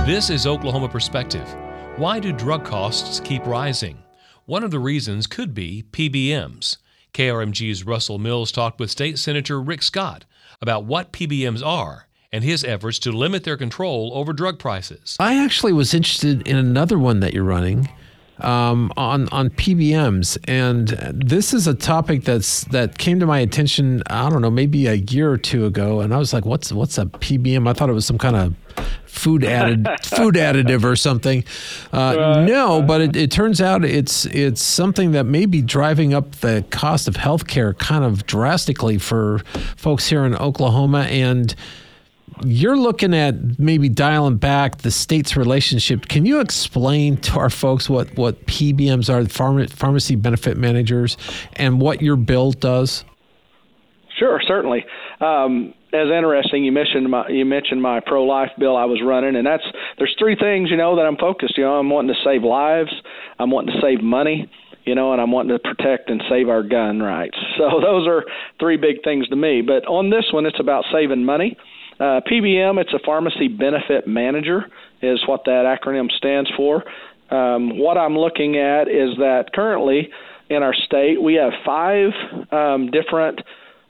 This is Oklahoma Perspective. Why do drug costs keep rising? One of the reasons could be PBMs. KRMG's Russell Mills talked with State Senator Rick Scott about what PBMs are and his efforts to limit their control over drug prices. I actually was interested in another one that you're running on PBMs, and this is a topic that came to my attention, I don't know, maybe a year or two ago, and I was like, what's a PBM? I thought it was some kind of food additive or something. No, but it turns out it's something that may be driving up the cost of healthcare kind of drastically for folks here in Oklahoma. And you're looking at maybe dialing back the state's relationship. Can you explain to our folks what PBMs are, the pharmacy benefit managers, and what your bill does? Sure, certainly. As interesting, you mentioned my pro-life bill I was running, and there's three things, that I'm focused. I'm wanting to save lives, I'm wanting to save money, and I'm wanting to protect and save our gun rights. So those are three big things to me. But on this one, it's about saving money. PBM, it's a pharmacy benefit manager, is what that acronym stands for. What I'm looking at is that currently in our state, we have 5 different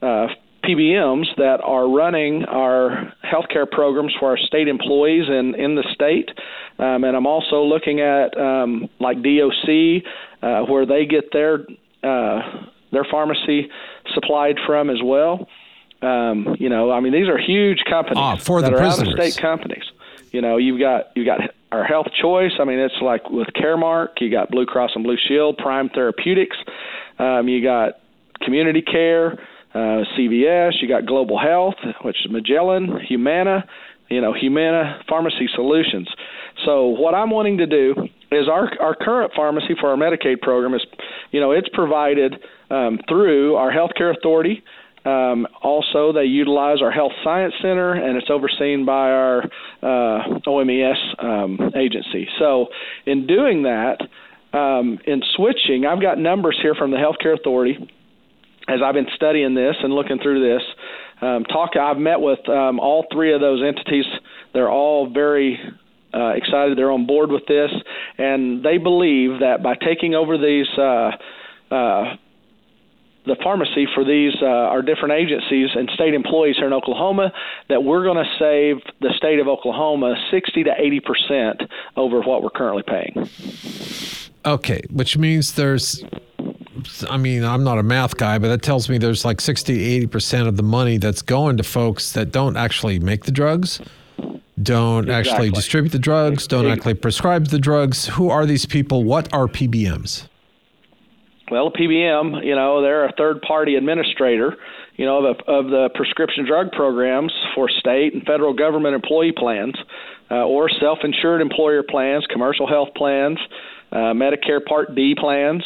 PBMs that are running our healthcare programs for our state employees in the state. And I'm also looking at like DOC, where they get their pharmacy supplied from as well. These are huge companies for that the are prisoners. out-of-state companies. You've got our Health Choice. It's like with Caremark. You got Blue Cross and Blue Shield, Prime Therapeutics. You got Community Care, CVS. You got Global Health, which is Magellan, Humana. Humana Pharmacy Solutions. So what I'm wanting to do is our current pharmacy for our Medicaid program is, it's provided through our healthcare authority. Also, they utilize our Health Science Center, and it's overseen by our OMES agency. So in doing that, in switching, I've got numbers here from the Healthcare Authority as I've been studying this and looking through this. I've met with all 3 of those entities. They're all very excited. They're on board with this, and they believe that by taking over these the pharmacy for these our different agencies and state employees here in Oklahoma, that we're going to save the state of Oklahoma 60 to 80% over what we're currently paying. Okay, which means I'm not a math guy, but that tells me there's like 60 to 80% of the money that's going to folks that don't actually make the drugs, don't actually distribute the drugs, don't actually prescribe the drugs. Who are these people? What are PBMs? Well, a PBM, they're a third-party administrator, of the prescription drug programs for state and federal government employee plans, or self-insured employer plans, commercial health plans, Medicare Part D plans,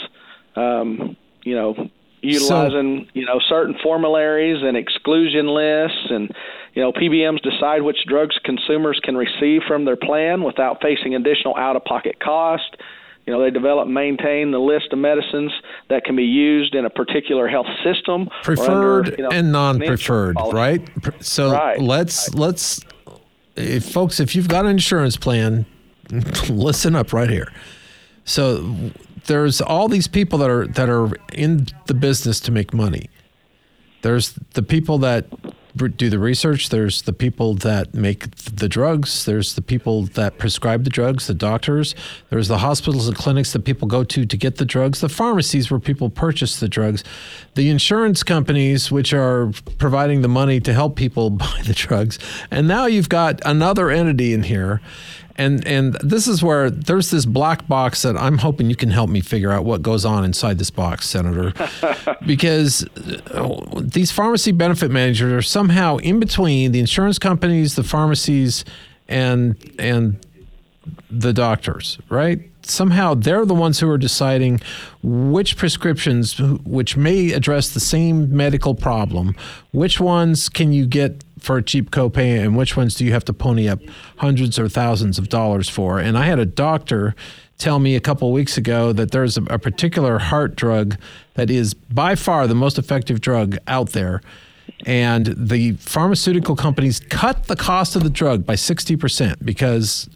utilizing, certain formularies and exclusion lists, and, PBMs decide which drugs consumers can receive from their plan without facing additional out-of-pocket cost. They develop and maintain the list of medicines that can be used in a particular health system. Preferred and non-preferred, right? So let's folks, if you've got an insurance plan, listen up right here. So there's all these people that are in the business to make money. There's the people that do the research. There's the people that make the drugs. There's the people that prescribe the drugs, the doctors. There's the hospitals and clinics that people go to get the drugs, the pharmacies where people purchase the drugs, the insurance companies, which are providing the money to help people buy the drugs. And now you've got another entity in here. And this is where there's this black box that I'm hoping you can help me figure out what goes on inside this box, Senator, because these pharmacy benefit managers are somehow in between the insurance companies, the pharmacies, and the doctors, right? Somehow they're the ones who are deciding which prescriptions, which may address the same medical problem, which ones can you get for a cheap copay and which ones do you have to pony up hundreds or thousands of dollars for. And I had a doctor tell me a couple of weeks ago that there's a particular heart drug that is by far the most effective drug out there. And the pharmaceutical companies cut the cost of the drug by 60% because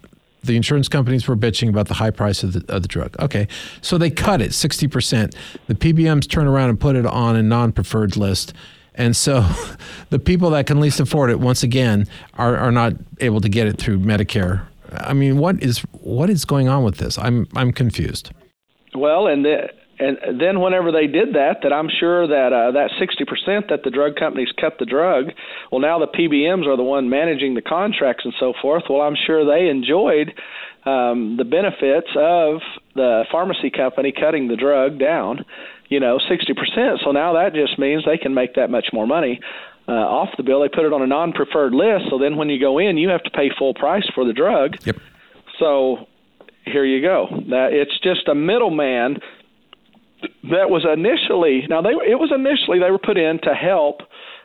the insurance companies were bitching about the high price of the drug. Okay, so they cut it 60%. The PBMs turn around and put it on a non-preferred list. And so the people that can least afford it, once again, are not able to get it through Medicare. I mean, what is going on with this? I'm confused. Well, and then whenever they did that I'm sure that that 60% that the drug companies cut the drug, well, now the PBMs are the one managing the contracts and so forth. Well, I'm sure they enjoyed the benefits of the pharmacy company cutting the drug down, 60%. So now that just means they can make that much more money off the bill. They put it on a non-preferred list. So then when you go in, you have to pay full price for the drug. Yep. So here you go. It's just a middleman that was initially, they were put in to help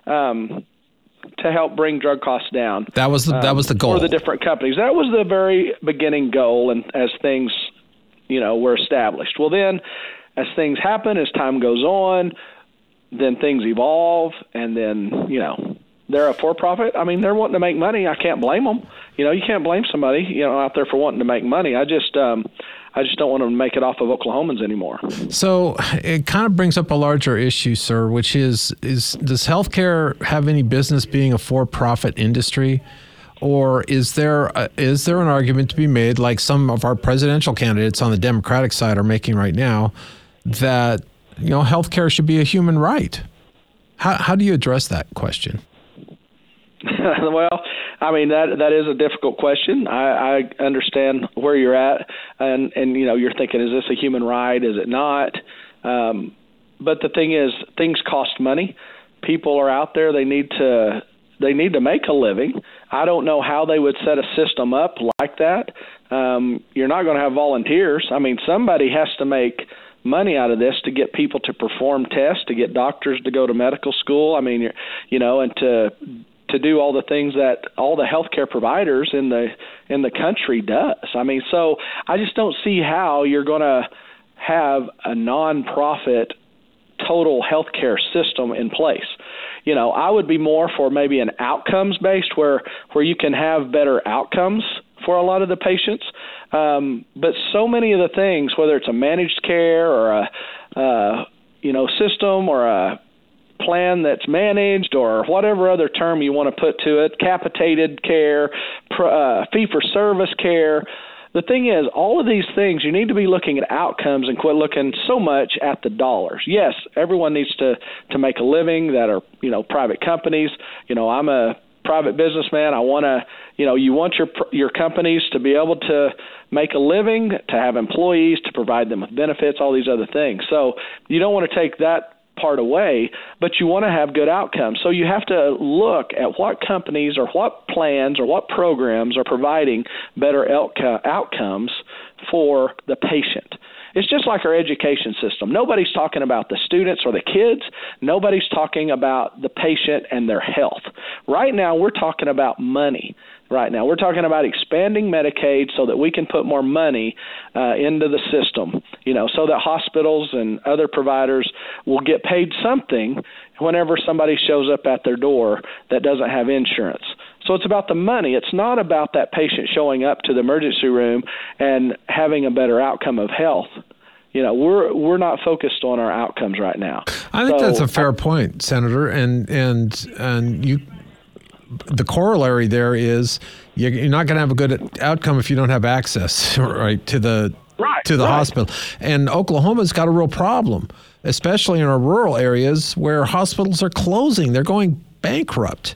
bring drug costs down. That was the goal for the different companies. That was the very beginning goal, and as things were established. Well, then as things happen, as time goes on, then things evolve, and then they're a for-profit. I mean, they're wanting to make money. I can't blame them. You can't blame somebody out there for wanting to make money. I just don't want them to make it off of Oklahomans anymore. So it kind of brings up a larger issue, sir, which is does healthcare have any business being a for-profit industry? Or is there an argument to be made, like some of our presidential candidates on the Democratic side are making right now, that healthcare should be a human right? How do you address that question? Well, I mean that is a difficult question. I understand where you're at, and you're thinking, is this a human right? Is it not? But the thing is, things cost money. People are out there; they need to make a living. I don't know how they would set a system up like that. You're not going to have volunteers. I mean, somebody has to make money out of this to get people to perform tests, to get doctors to go to medical school. I mean, and to do all the things that all the healthcare providers in the country does. I mean, so I just don't see how you're going to have a nonprofit total healthcare system in place. I would be more for maybe an outcomes based where you can have better outcomes for a lot of the patients. But so many of the things, whether it's a managed care or a system or a plan that's managed or whatever other term you want to put to it, capitated care, fee-for-service care. The thing is, all of these things, you need to be looking at outcomes and quit looking so much at the dollars. Yes, everyone needs to make a living that are, private companies. I'm a private businessman. I want to, you want your companies to be able to make a living, to have employees, to provide them with benefits, all these other things. So you don't want to take that part away, but you want to have good outcomes. So you have to look at what companies or what plans or what programs are providing better outcomes for the patient. It's just like our education system. Nobody's talking about the students or the kids. Nobody's talking about the patient and their health. Right now, we're talking about money. Right now, we're talking about expanding Medicaid so that we can put more money into the system, so that hospitals and other providers will get paid something whenever somebody shows up at their door that doesn't have insurance. So it's about the money. It's not about that patient showing up to the emergency room and having a better outcome of health. We're not focused on our outcomes right now. I think that's a fair point, Senator, and you. The corollary there is you're not going to have a good outcome if you don't have access, right, to the hospital. And Oklahoma's got a real problem, especially in our rural areas where hospitals are closing. They're going bankrupt.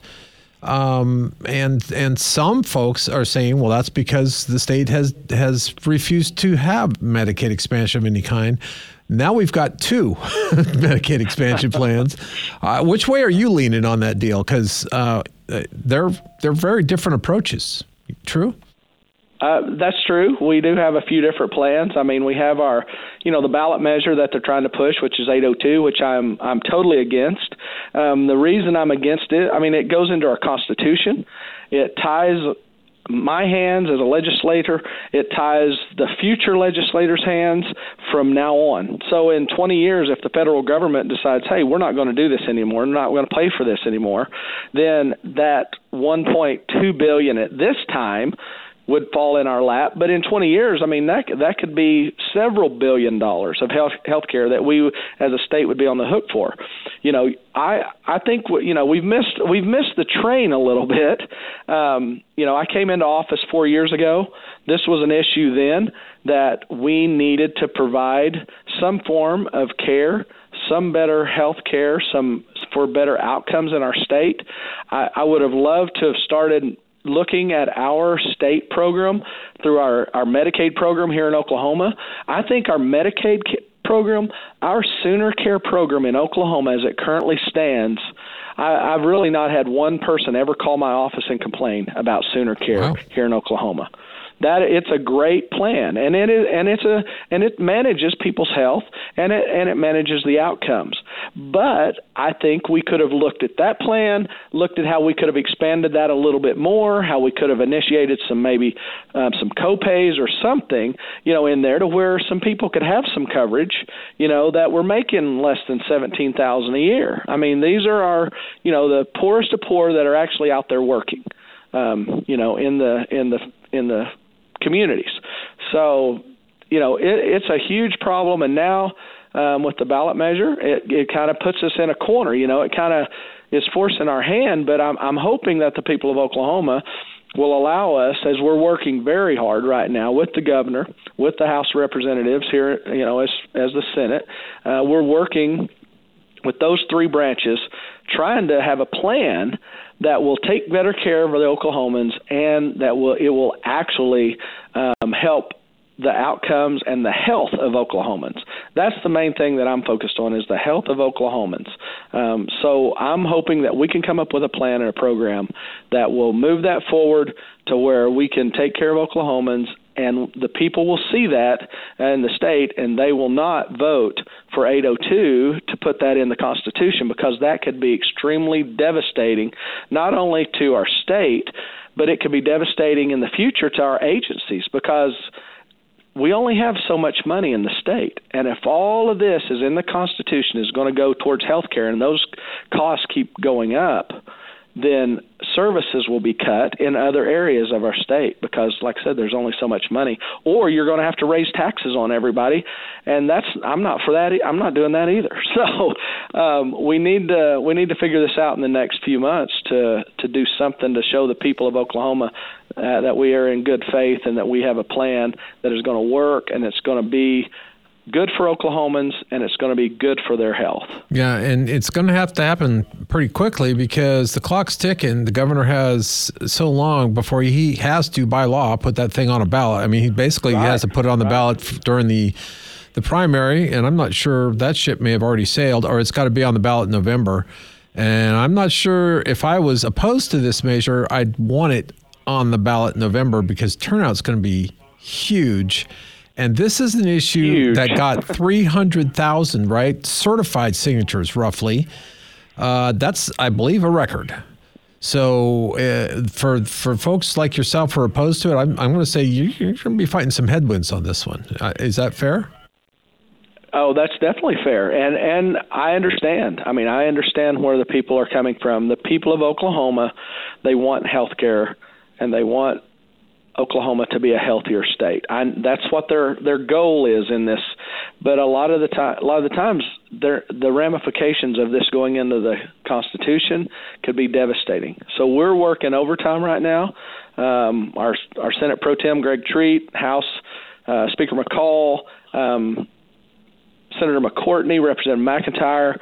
And some folks are saying, well, that's because the state has refused to have Medicaid expansion of any kind. Now we've got two Medicaid expansion plans. Which way are you leaning on that deal? Because they're very different approaches. True? That's true. We do have a few different plans. I mean, we have our, the ballot measure that they're trying to push, which is 802, which I'm totally against. The reason I'm against it, it goes into our Constitution. It ties my hands as a legislator. It ties the future legislators' hands from now on. So in 20 years, if the federal government decides, hey, we're not going to do this anymore, we're not going to pay for this anymore, then that $1.2 billion at this time would fall in our lap. But in 20 years, I mean, that could be several $1 billion of health care that we as a state would be on the hook for. You know, I think, you know, we've missed the train a little bit. You know, I came into office 4 years ago. This was an issue then that we needed to provide some form of care, some better health care, for better outcomes in our state. I would have loved to have started looking at our state program through our Medicaid program here in Oklahoma. I think our Medicaid program, our Sooner Care program in Oklahoma as it currently stands, I've really not had one person ever call my office and complain about Sooner Care here in Oklahoma. That it's a great plan, and it manages people's health, and it manages the outcomes. But I think we could have looked at that plan, looked at how we could have expanded that a little bit more, how we could have initiated some co-pays or something, you know, in there to where some people could have some coverage, you know, that were making less than $17,000 a year. I mean, these are our, you know, the poorest of poor that are actually out there working, you know, in the communities. So, you know, it's a huge problem. And now with the ballot measure, it kind of puts us in a corner. You know, it kind of is forcing our hand. But I'm hoping that the people of Oklahoma will allow us, as we're working very hard right now with the governor, with the House of Representatives here, you know, as the Senate, we're working with those three branches, trying to have a plan that will take better care of the Oklahomans, and that it will actually help the outcomes and the health of Oklahomans. That's the main thing that I'm focused on, is the health of Oklahomans. So I'm hoping that we can come up with a plan and a program that will move that forward to where we can take care of Oklahomans, and the people will see that in the state, and they will not vote for 802 to put that in the Constitution, because that could be extremely devastating, not only to our state, but it could be devastating in the future to our agencies, because we only have so much money in the state. And if all of this is in the Constitution, is going to go towards health care, and those costs keep going up, then services will be cut in other areas of our state, because, like I said, there's only so much money. Or you're going to have to raise taxes on everybody, and I'm not for that. I'm not doing that either. So we need to figure this out in the next few months to do something to show the people of Oklahoma that we are in good faith, and that we have a plan that is going to work, and it's going to be good for Oklahomans, and it's going to be good for their health. Yeah, and it's going to have to happen pretty quickly, because the clock's ticking. The governor has so long before he has to, by law, put that thing on a ballot. I mean, he basically has to put it on the ballot during the primary, and I'm not sure that ship may have already sailed, or it's got to be on the ballot in November. And I'm not sure if I was opposed to this measure, I'd want it on the ballot in November, because turnout's going to be huge. And this is an issue that got 300,000, right, certified signatures, roughly. That's, I believe, a record. So for folks like yourself who are opposed to it, I'm going to say you're going to be fighting some headwinds on this one. Is that fair? Oh, that's definitely fair. And I understand. I mean, I understand where the people are coming from. The people of Oklahoma, they want health care, and they want Oklahoma to be a healthier state. That's what their goal is in this. But a lot of the times, the ramifications of this going into the Constitution could be devastating. So we're working overtime right now. Our Senate Pro Tem Greg Treat, House Speaker McCall, Senator McCourtney, Representative McIntyre,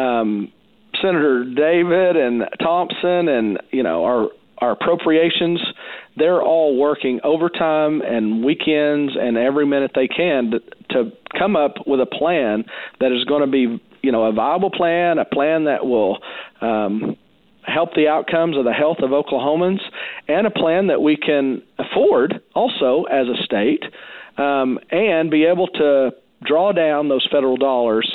Senator David and Thompson, and our appropriations, they're all working overtime and weekends and every minute they can to come up with a plan that is going to be, a viable plan, a plan that will help the outcomes of the health of Oklahomans, and a plan that we can afford also as a state, and be able to draw down those federal dollars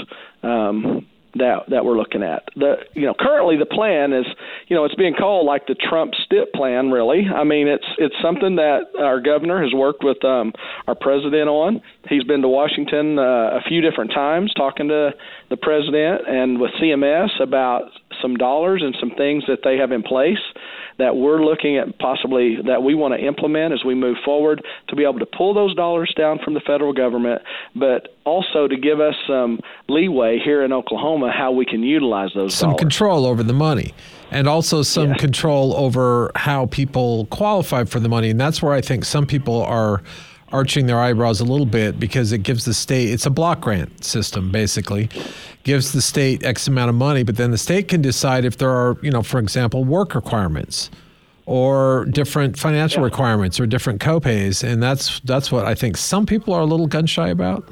that we're looking at. Currently the plan is, it's being called like the Trump STIP plan, really. I mean, it's something that our governor has worked with our president on. He's been to Washington a few different times talking to the president and with CMS about some dollars and some things that they have in place that we're looking at possibly that we want to implement as we move forward to be able to pull those dollars down from the federal government, but also to give us some leeway here in Oklahoma how we can utilize those some dollars. Control over the money, and also some control over how people qualify for the money. And that's where I think some people are arching their eyebrows a little bit, because it gives the state, it's a block grant system basically, gives the state X amount of money, but then the state can decide if there are, for example, work requirements or different financial requirements or different copays. And that's what I think some people are a little gun shy about.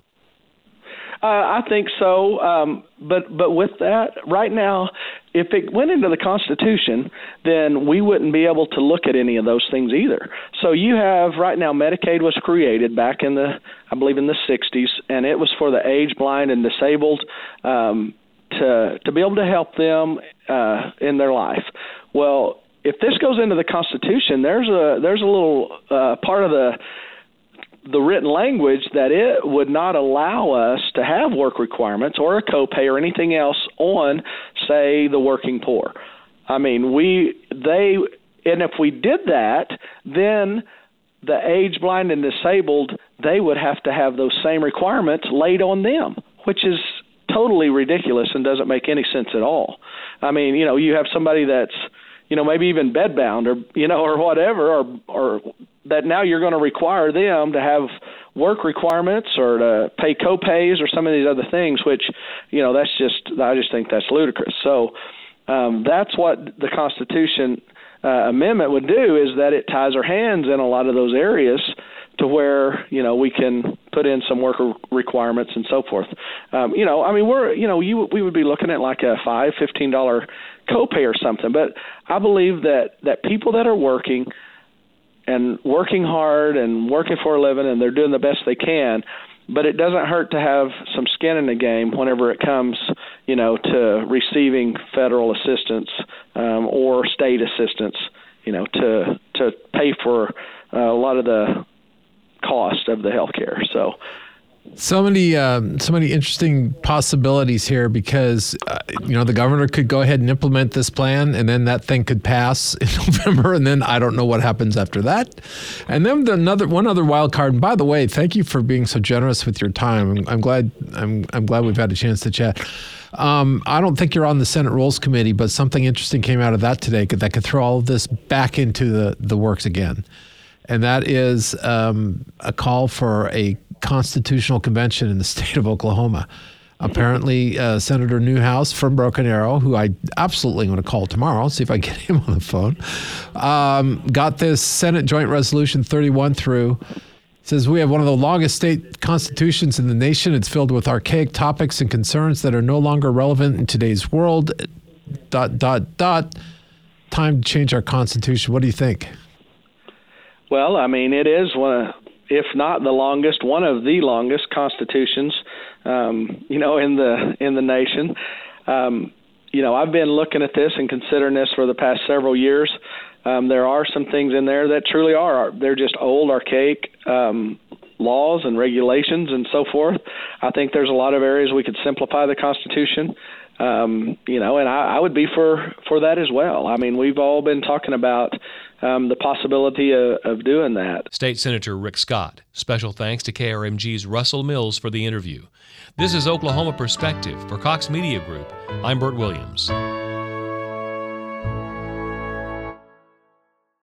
I think so, but with that, right now, if it went into the Constitution, then we wouldn't be able to look at any of those things either. So you have right now, Medicaid was created back in I believe in the 60s, and it was for the aged, blind, and disabled to be able to help them in their life. Well, if this goes into the Constitution, there's a little part of the written language that it would not allow us to have work requirements or a copay or anything else on, say, the working poor. I mean, and if we did that, then the aged, blind, and disabled, they would have to have those same requirements laid on them, which is totally ridiculous and doesn't make any sense at all. I mean, you have somebody that's, maybe even bedbound or whatever, or that now you're going to require them to have work requirements or to pay copays or some of these other things, which, I just think that's ludicrous. So that's what the Constitution amendment would do, is that it ties our hands in a lot of those areas to where, we can put in some work requirements and so forth. We would be looking at like a $15 copay or something. But I believe that people that are working hard and working for a living, and they're doing the best they can, but it doesn't hurt to have some skin in the game whenever it comes, to receiving federal assistance or state assistance, to pay for a lot of the cost of the healthcare. So many interesting possibilities here, because the governor could go ahead and implement this plan, and then that thing could pass in November, and then I don't know what happens after that. And then one other wild card. And by the way, thank you for being so generous with your time. I'm glad we've had a chance to chat. I don't think you're on the Senate Rules Committee, but something interesting came out of that today that could throw all of this back into the works again. And that is a call for a constitutional convention in the state of Oklahoma. Apparently, Senator Newhouse from Broken Arrow, who I absolutely want to call tomorrow, see if I can get him on the phone, got this Senate Joint Resolution 31 through. It says, we have one of the longest state constitutions in the nation. It's filled with archaic topics and concerns that are no longer relevant in today's world. ... Time to change our constitution. What do you think? Well, I mean, it is if not the longest, one of the longest constitutions, in the nation. I've been looking at this and considering this for the past several years. There are some things in there that truly they're just old, archaic laws and regulations and so forth. I think there's a lot of areas we could simplify the Constitution. And I would be for that as well. I mean, we've all been talking about the possibility of doing that. State Senator Rick Scott. Special thanks to KRMG's Russell Mills for the interview. This is Oklahoma Perspective for Cox Media Group. I'm Bert Williams.